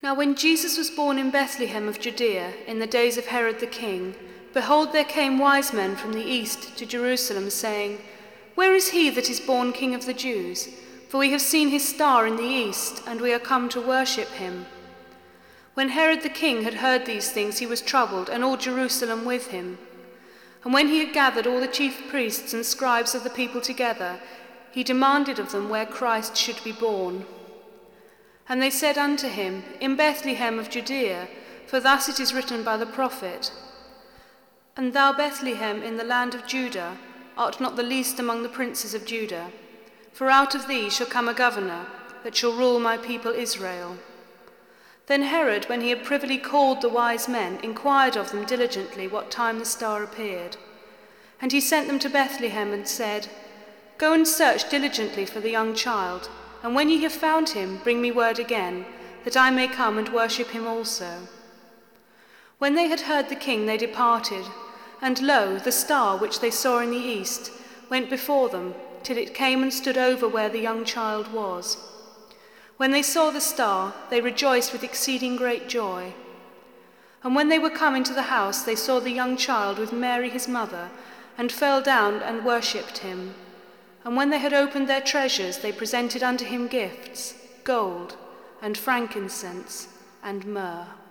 Now when Jesus was born in Bethlehem of Judea, in the days of Herod the king, behold, there came wise men from the east to Jerusalem, saying, Where is he that is born King of the Jews? For we have seen his star in the east, and we are come to worship him. When Herod the king had heard these things, he was troubled, and all Jerusalem with him. And when he had gathered all the chief priests and scribes of the people together, he demanded of them where Christ should be born. And they said unto him, In Bethlehem of Judea, for thus it is written by the prophet, And thou, Bethlehem, in the land of Judah, art not the least among the princes of Judah, for out of thee shall come a governor, that shall rule my people Israel. Then Herod, when he had privily called the wise men, inquired of them diligently what time the star appeared. And he sent them to Bethlehem, and said, Go and search diligently for the young child, and when ye have found him, bring me word again, that I may come and worship him also. When they had heard the king, they departed, and lo, the star which they saw in the east went before them, till it came and stood over where the young child was. When they saw the star, they rejoiced with exceeding great joy. And when they were come into the house, they saw the young child with Mary his mother, and fell down and worshipped him. And when they had opened their treasures, they presented unto him gifts, gold, and frankincense, and myrrh.